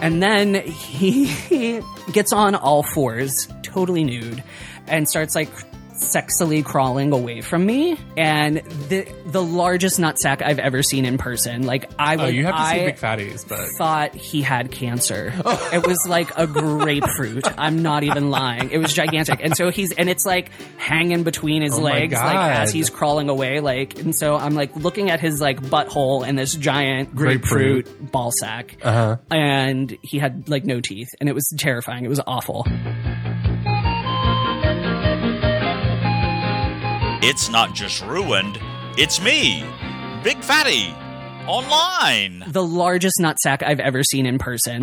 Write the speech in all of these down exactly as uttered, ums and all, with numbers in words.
And then he, he gets on all fours, totally nude, and starts like sexily crawling away from me. And the the largest nutsack I've ever seen in person. Like I would, oh, you have to I see big fatties, but thought he had cancer. It was like a grapefruit. I'm not even lying. It was gigantic. And so he's and it's like hanging between his Oh my legs, like God. as he's crawling away. Like and so I'm like looking at his like butthole and this giant grapefruit, Grapefruit. ball sack. Uh-huh. And he had like no teeth, and it was terrifying. It was awful. It's not just ruined, it's me, Big Fatty, online. The largest nutsack I've ever seen in person.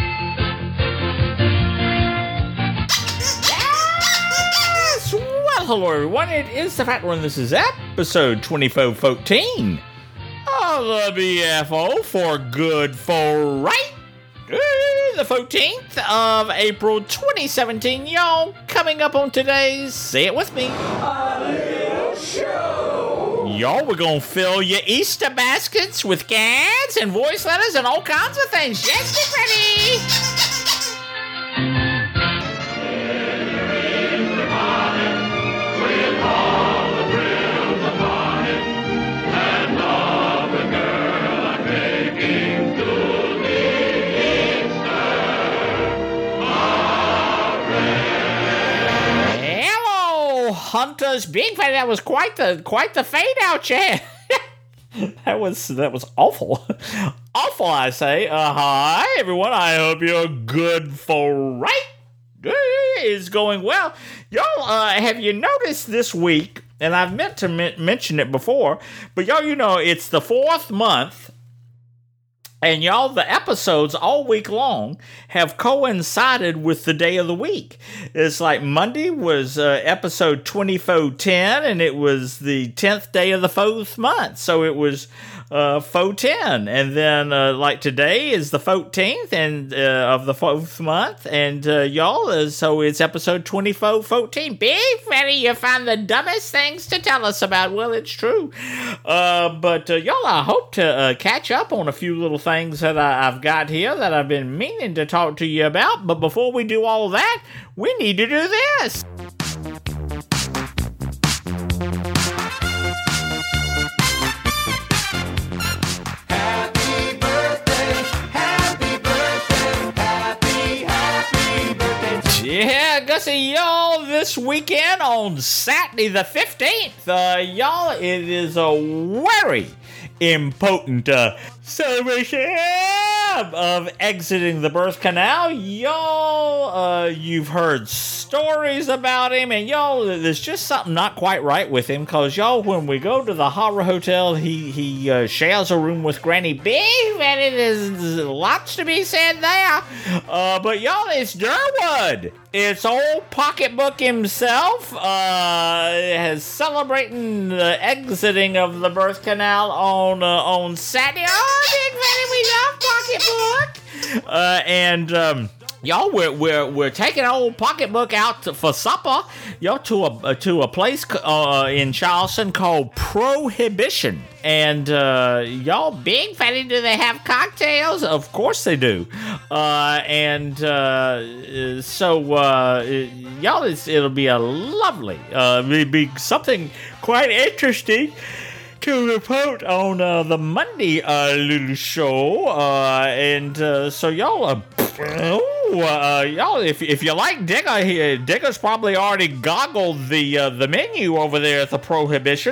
Yes! Well, hello everyone, it is the Fat One. This is episode twenty-four fourteen of the B F O for Good for Right. Uh, The fourteenth of April twenty seventeen, y'all. Coming up on today's Say It With Me. Y'all, we're gonna fill your Easter baskets with cards and voice letters and all kinds of things. Yes, get ready! Hello, Hunters. Big Fatty, that was quite the quite the fade out you had. That was that was awful, awful. I say. Uh, hi everyone. I hope you're good for right. Is going well, y'all. Uh, have you noticed this week? And I've meant to men- mention it before, but y'all, you know, it's the fourth month. And y'all, the episodes all week long have coincided with the day of the week. It's like Monday was uh, episode twenty-four ten, and it was the tenth day of the fourth month. So it was uh, four ten. And then, uh, like today is the fourteenth and uh, of the fourth month. And uh, y'all, uh, so it's episode twenty-four fourteen. Big Fatty, you find the dumbest things to tell us about. Well, it's true. Uh, but uh, y'all, I hope to uh, catch up on a few little things that I, I've got here that I've been meaning to talk to you about. But before we do all that, we need to do this. Happy birthday, happy birthday, happy, happy birthday. Yeah, Gussie, y'all, this weekend on Saturday the fifteenth, uh, y'all, it is a very important uh, celebration of exiting the birth canal. Y'all, uh, you've heard stories about him, and y'all, there's just something not quite right with him, because y'all, when we go to the Horror Hotel, he, he uh, shares a room with Granny Big, and it is lots to be said there. Uh, but y'all, it's Durwood. It's old Pocketbook himself, uh, is celebrating the exiting of the birth canal on uh, on Saturday. Oh, Big Fatty, we love Pocketbook. Uh, and um, y'all, we're we're we're taking old Pocketbook out to, for supper. Y'all to a uh, to a place uh, in Charleston called Prohibition. And uh, y'all, Big Fatty, do they have cocktails? Of course they do. Uh, and uh, so uh, y'all, it's, it'll be a lovely, uh, it'll be something quite interesting to report on uh, the Monday uh, little show. Uh, and uh, so y'all, uh, oh, uh, y'all, if if you like Digger here, Digger's probably already goggled the uh, the menu over there at the Prohibition.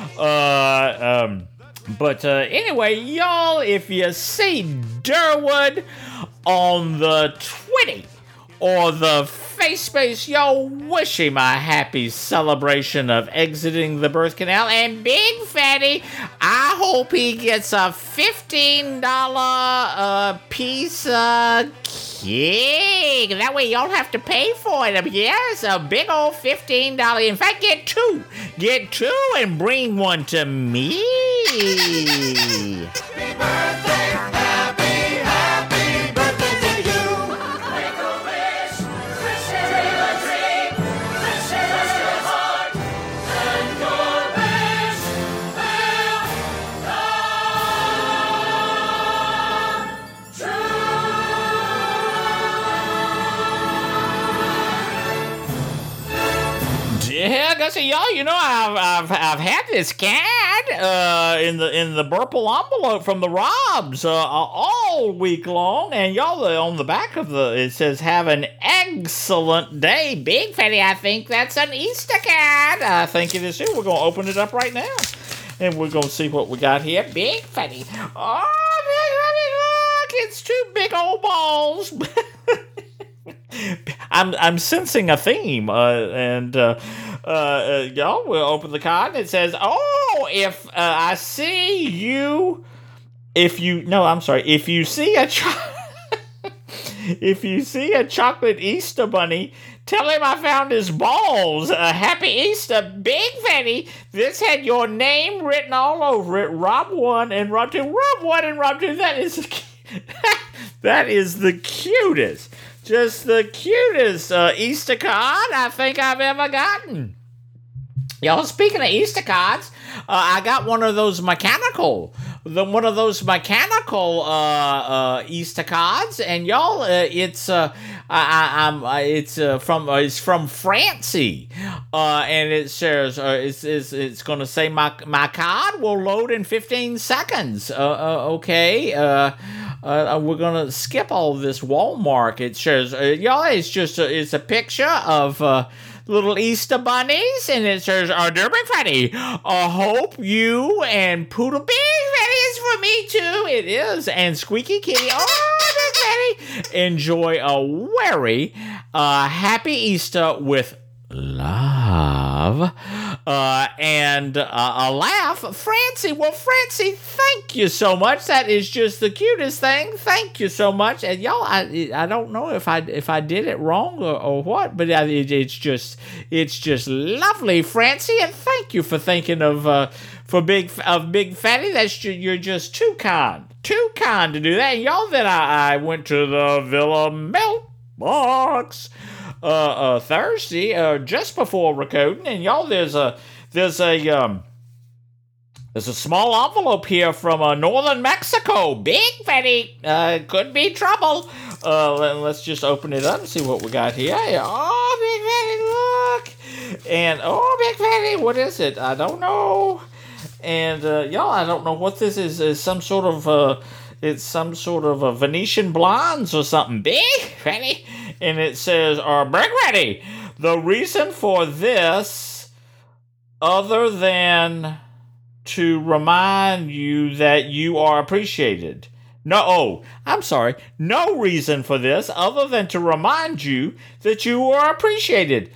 Uh, um, but uh, anyway, y'all, if you see Durwood on the Twitty or the face space, y'all wish him a happy celebration of exiting the birth canal. And Big Fatty, I hope he gets a fifteen dollars uh, piece of cake. That way you don't have to pay for it. Yes, a big old fifteen dollars. In fact, get two. Get two and bring one to me. Happy birthday, happy, happy birthday to you. Make a wish, wish it in a dream, wish it in your heart, and your wish will come true. gotta say, y'all, you know, I've I've I've had this cat uh, in the in the purple envelope from the Robs uh, all week long, and y'all uh, on the back of the it says have an excellent day, Big Fatty. I think that's an Easter cat. I think it is too. We're gonna open it up right now, and we're gonna see what we got here, Big Fatty. Oh, Big Fatty, look, it's two big old balls. I'm I'm sensing a theme, uh, and uh, uh, uh, y'all will open the card. And it says, "Oh, if uh, I see you, if you no, I'm sorry, if you see a cho- if you see a chocolate Easter bunny, tell him I found his balls. Uh, happy Easter, Big Fatty. This had your name written all over it. Rob one and Rob two. Rob one and Rob two. That is that is the cutest." Just the cutest uh, Easter card I think I've ever gotten. Y'all, speaking of Easter cards, uh, I got one of those mechanical, the one of those mechanical uh, uh, Easter cards, and y'all, uh, it's uh, I, I, I'm uh, it's uh, from uh, it's from Francie, uh, and it says uh, it's it's, it's going to say my my card will load in fifteen seconds. Uh, uh, okay. Uh, Uh, we're gonna skip all this Walmart. It says, uh, y'all, it's just a, it's a picture of uh, little Easter bunnies, and it says, uh, "Dear Big Fatty, I hope you and Poodle Big Fatty is for me too." It is, and Squeaky Kitty. Oh, Big Fatty, enjoy a very uh, happy Easter with love uh, and uh, a laugh, Francie. Well, Francie, thank you so much. That is just the cutest thing. Thank you so much. And y'all, I I don't know if I if I did it wrong or, or what, but it, it's just it's just lovely, Francie. And thank you for thinking of uh, for big of Big Fatty. That's you're just too kind, too kind to do that. And y'all, then I, I went to the Villa Mailbox. Uh, uh, Thursday, uh, just before recording, and y'all, there's a there's a um there's a small envelope here from uh, northern Mexico. Big Fatty, uh, could be trouble. Uh, let, let's just open it up and see what we got here. Oh, Big Fatty, look, and oh, Big Fatty, what is it? I don't know. And uh, y'all, I don't know what this is. Is some sort of uh, it's some sort of a Venetian blondes or something. Big Fatty. And it says, "Are Big Fatty, the reason for this, other than to remind you that you are appreciated. No, oh, I'm sorry. No reason for this, other than to remind you that you are appreciated.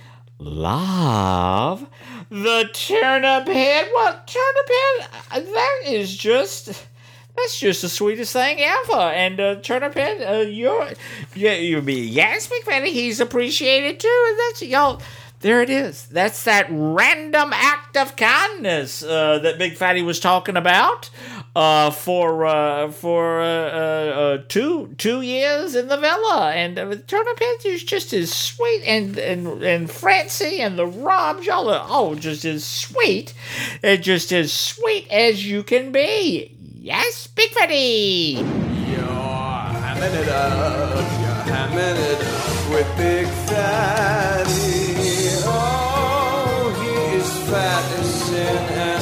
Love, the turnip head." Well, turnip head, that is just... That's just the sweetest thing ever. And uh, Turnip Head, uh, you're, yeah, you'll be, yes, Big Fatty, he's appreciated too. And that's, y'all, there it is. That's that random act of kindness uh, that Big Fatty was talking about uh, for uh, for uh, uh, uh, two two years in the villa. And uh, Turnip Head is just as sweet. And, and, and Francie and the Robs, y'all are oh, just as sweet. And just as sweet as you can be. Yes, Big Fatty! You're hamming it up, you're hamming it up with Big Fatty. Oh, he is fat as sin, and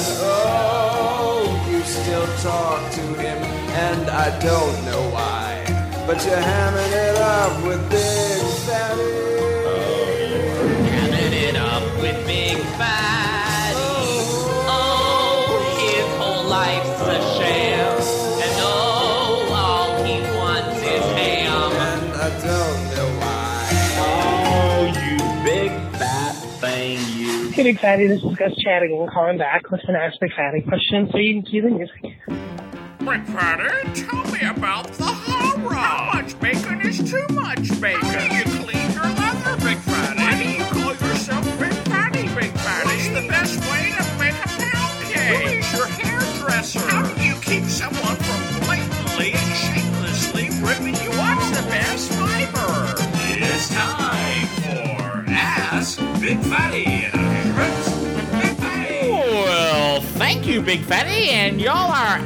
oh, you still talk to him, and I don't know why. But you're hamming it up with Big Fatty. Oh, you're hamming it up with Big Fatty. Oh, his whole life's a shame. I don't know why. Oh, you big fat thing, you. Hey, Big Fatty, this is Gus chatting and calling back with an Ask Big Fatty question so you can cue the music. Big Fatty, tell me about the horror. How much bacon is too much bacon? Why do you clean your leather, Big Fatty? Why do you call yourself Big Fatty, Big Fatty? What's the best way to make a pound cake? Who is your hairdresser? How do you keep someone from blatantly and shamelessly ripping you off? What's the best fiber? It's time for Ask Big Fatty. Big Fatty. Well, thank you, Big Fatty, and y'all are Ask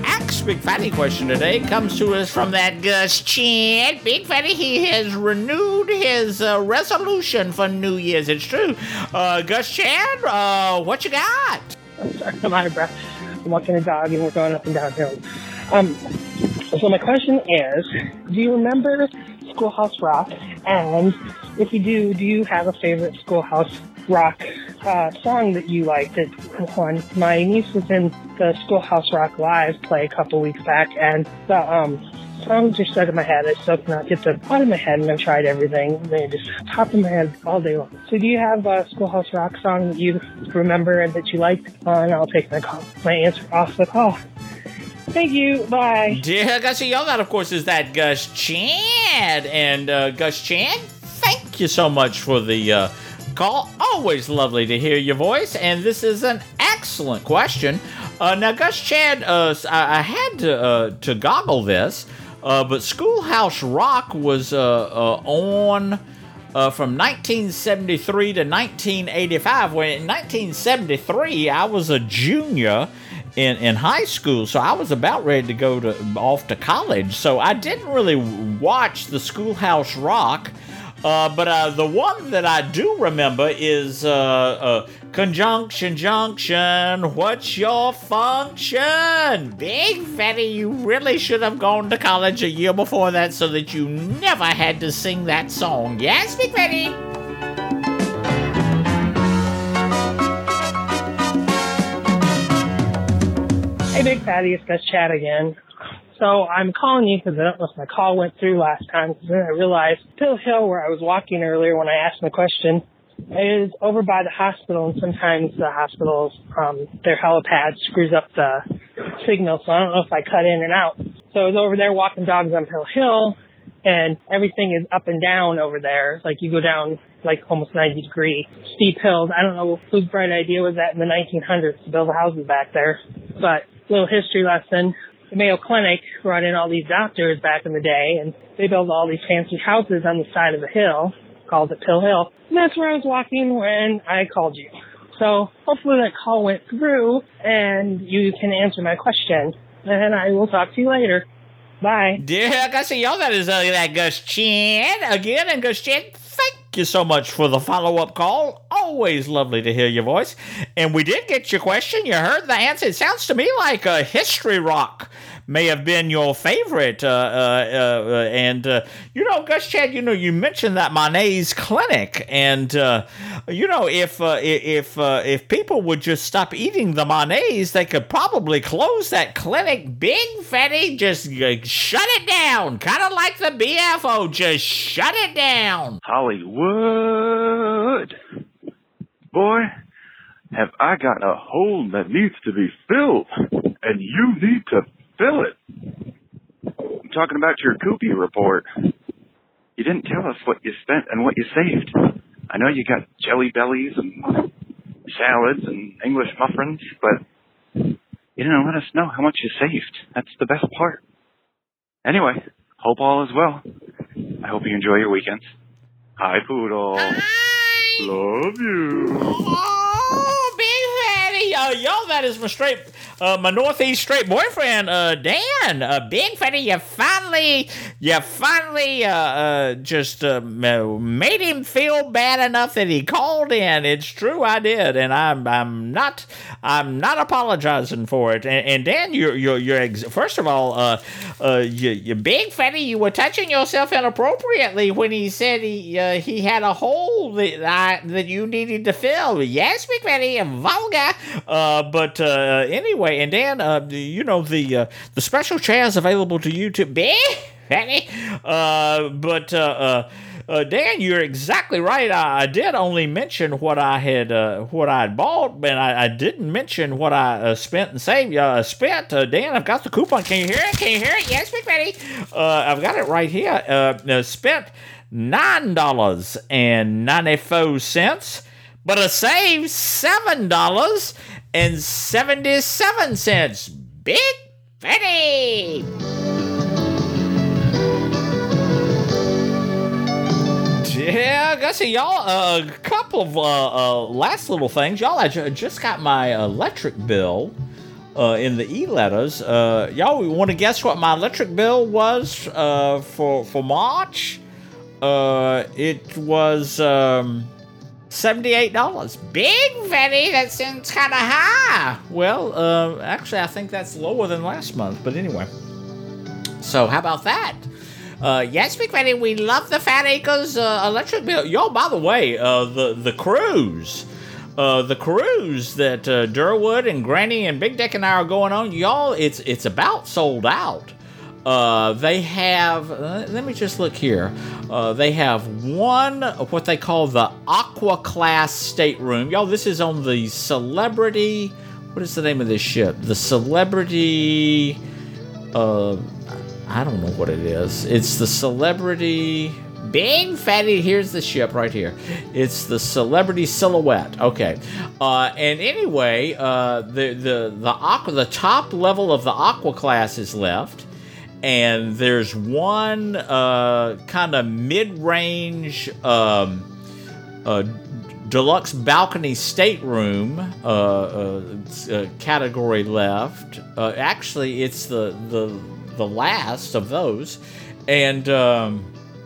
Big Fatty question today comes to us from that Gus Chan. Big Fatty, he has renewed his uh, resolution for New Year's. It's true. Uh, Gus Chan, uh, what you got? I'm sorry, I'm out of breath. I'm walking a dog and we're going up and down hills. Um, so my question is, do you remember Schoolhouse Rock? And if you do, do you have a favorite Schoolhouse Rock uh, song that you liked? That one, my niece was in the Schoolhouse Rock live play a couple weeks back, and the um, song just stuck in my head. I still cannot get them out of my head, and I've tried everything. And they just pop in my head all day long. So do you have a Schoolhouse Rock song that you remember and that you liked? Uh, and I'll take my call, my answer off the call. Thank you. Bye. Yeah, Gussie, y'all that, of course, is that Gus Chan. And uh, Gus Chan, thank you so much for the uh, call. Always lovely to hear your voice. And this is an excellent question. Uh, now, Gus Chan, uh, I, I had to uh, to goggle this, uh, but Schoolhouse Rock was uh, uh, on uh, from nineteen seventy-three to nineteen eighty-five. When in nineteen seventy-three, I was a junior in, in high school, so I was about ready to go to off to college. So I didn't really watch the Schoolhouse Rock. Uh, but uh, the one that I do remember is uh, uh, Conjunction Junction, what's your function? Big Fatty, you really should have gone to college a year before that so that you never had to sing that song. Yes, Big Fatty? Hey, Big Fatty, it's Gus Chat again. So I'm calling you because I don't know if my call went through last time, because then I realized Pill Hill, where I was walking earlier when I asked my question, is over by the hospital, and sometimes the hospitals, um, their helipad screws up the signal, so I don't know if I cut in and out. So I was over there walking dogs on Pill Hill, and everything is up and down over there. Like you go down like almost ninety degree steep hills. I don't know whose bright idea was that in the nineteen hundreds to build houses back there, but little history lesson. The Mayo Clinic brought in all these doctors back in the day, and they built all these fancy houses on the side of the hill, called it Pill Hill. And that's where I was walking when I called you. So hopefully that call went through, and you can answer my question. And I will talk to you later. Bye. Yeah, Gussie, y'all, that is uh, that Gus Chan again. And Gus Chan, thank you so much for the follow-up call. Always lovely to hear your voice. And we did get your question. You heard the answer. It sounds to me like a history rock may have been your favorite. Uh, uh, uh, and, uh, you know, Gus Chan, you know, you mentioned that Monet's Clinic. And, uh, you know, if uh, if uh, if people would just stop eating the Monets, they could probably close that clinic. Big Fatty, just uh, shut it down. Kind of like the B F O. Just shut it down. Hollywood. Boy, have I got a hole that needs to be filled, and you need to fill it. I'm talking about your Koopy report. You didn't tell us what you spent and what you saved. I know you got jelly bellies and salads and English muffins, but you didn't let us know how much you saved. That's the best part. Anyway, hope all is well. I hope you enjoy your weekends. Hi, Poodle. Hi. Love you. Oh, Big Fatty. Uh, yo, that is my straight, uh, my Northeast straight boyfriend, uh, Dan. Uh, Big Fatty, you finally, you finally, uh, uh, just, uh, made him feel bad enough that he called in. It's true, I did, and I'm, I'm not, I'm not apologizing for it. And, and Dan, you're, you're, you're, ex- first of all, uh, uh, you, you Big Fatty, you were touching yourself inappropriately when he said he, uh, he had a hole that I, that you needed to fill. Yes, Big Fatty, vulgar. Uh, but uh, anyway, and Dan, uh, you know the uh, the special chairs available to you to Big Fatty. Uh, but uh, uh, uh, Dan, you're exactly right. I, I did only mention what I had uh, what I had bought, but I, I didn't mention what I uh, spent and saved. Uh, spent, uh, Dan. I've got the coupon. Can you hear it? Can you hear it? Yes, Big Fatty. Uh, I've got it right here. Uh, uh, spent nine dollars and ninety four cents. But I saved seven dollars and seventy-seven cents. Big Fatty! Yeah, Gussie, y'all, uh, a couple of uh, uh, last little things. Y'all, I ju- just got my electric bill uh, in the e-letters. Uh, y'all, we want to guess what my electric bill was uh, for for March? Uh, it was um, seventy-eight dollars. Big Fatty, that sounds kind of high. Well, uh, actually, I think that's lower than last month. But anyway, so how about that? Uh, yes, Big Fatty, we love the Fat Acres uh, electric bill. Y'all, by the way, uh, the the cruise. Uh, the cruise that uh, Durwood and Granny and Big Dick and I are going on, y'all, it's it's about sold out. Uh, they have, uh, let me just look here. Uh, they have one, what they call the Aqua Class stateroom. Y'all, this is on the Celebrity, what is the name of this ship? The Celebrity, uh, I don't know what it is. It's the Celebrity... Big Fatty, here's the ship right here. It's the Celebrity Silhouette. Okay. Uh, and anyway, uh, the the the aqua the top level of the Aqua Class is left, and there's one uh, kind of mid-range um, uh, deluxe balcony stateroom uh, uh, uh, category left. Uh, actually, it's the the the last of those, and. Um,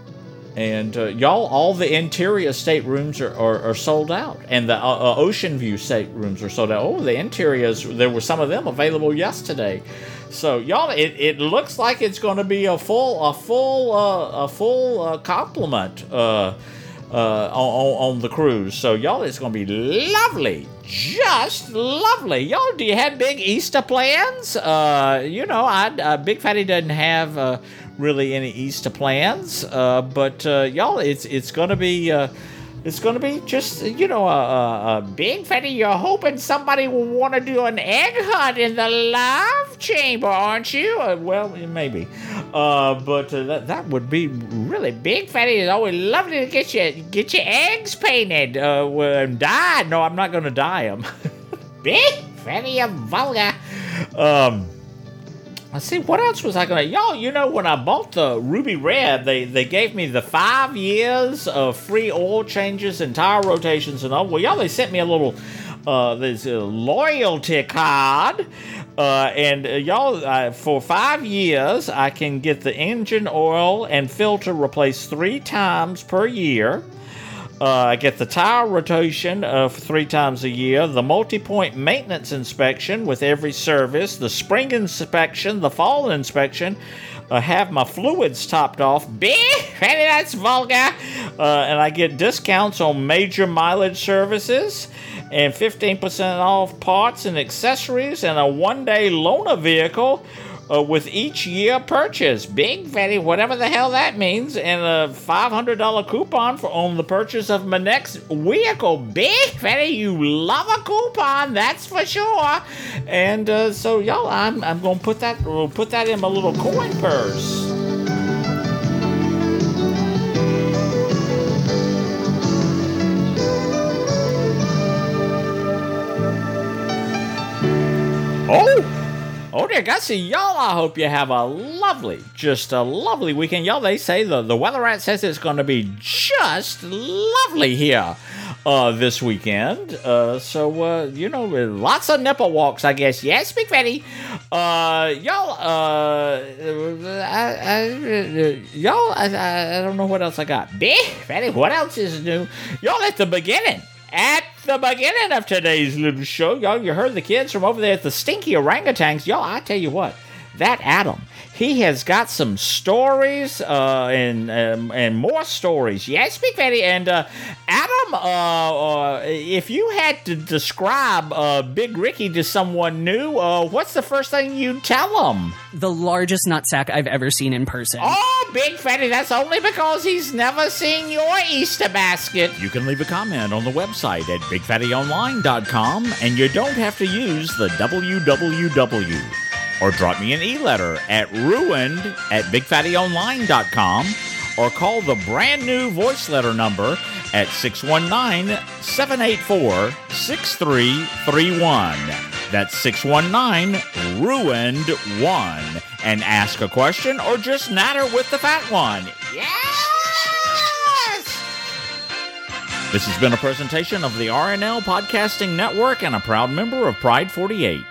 And uh, y'all, all the interior staterooms are, are, are sold out, and the uh, uh, Ocean View staterooms are sold out. Oh, the interiors, there were some of them available yesterday. So y'all, it, it looks like it's going to be a full a full uh, a full uh, complement uh, uh, on, on the cruise. So y'all, it's going to be lovely, just lovely. Y'all, do you have big Easter plans? Uh, you know, I uh, Big Fatty doesn't have. Uh, really any Easter plans, uh, but uh, y'all, it's it's gonna be uh, it's gonna be just you know a, a, a Big Fatty, you're hoping somebody will want to do an egg hunt in the love chamber, aren't you? Uh, well, maybe, uh, but uh, that that would be really Big Fatty is always lovely to get you get your eggs painted uh, and dyed. No, I'm not gonna dye them. Big Fatty, you're vulgar. Um. Let's see, what else was I gonna... Y'all, you know, when I bought the Ruby Red, they, they gave me the five years of free oil changes and tire rotations and all. Well, y'all, they sent me a little... Uh, there's a loyalty card. Uh, and, uh, y'all, uh, for five years, I can get the engine oil and filter replaced three times per year. Uh, I get the tire rotation uh, three times a year, the multi-point maintenance inspection with every service, the spring inspection, the fall inspection, uh, have my fluids topped off. Big Fatty, that's vulgar. Uh, and I get discounts on major mileage services and fifteen percent off parts and accessories and a one-day loaner vehicle Uh, with each year purchase. Big Fatty, whatever the hell that means, and a five hundred dollars coupon for on the purchase of my next vehicle. Big Fatty, you love a coupon, that's for sure. And uh, so, y'all, I'm I'm gonna put that we'll put that in my little coin purse. Oh. Oh dear God, see, y'all, I hope you have a lovely, just a lovely weekend. Y'all, they say, the, the weather rat says it's going to be just lovely here uh, this weekend. Uh, so, uh, you know, lots of nipple walks, I guess. Yes, Big Fatty. Uh, y'all, uh, I, I, y'all, I, I don't know what else I got. Big Fatty, what else is new? Y'all, at the beginning. At the beginning of today's little show, y'all, you heard the kids from over there at the Stinky Orangutans. Y'all, I tell you what, that Adam, he has got some stories uh, and um, and more stories. Yes, Big Fatty. And uh, Adam, uh, uh, if you had to describe uh, Big Ricky to someone new, uh, what's the first thing you'd tell him? The largest nutsack I've ever seen in person. Oh, Big Fatty, that's only because he's never seen your Easter basket. You can leave a comment on the website at big fatty online dot com, and you don't have to use the W W W. Or drop me an e-letter at ruined at big fatty online dot com, or call the brand new voice letter number at six one nine, seven eight four, six three three one. That's six one nine, ruined one. And ask a question or just natter with the fat one. Yes! This has been a presentation of the R N L Podcasting Network and a proud member of Pride forty-eight.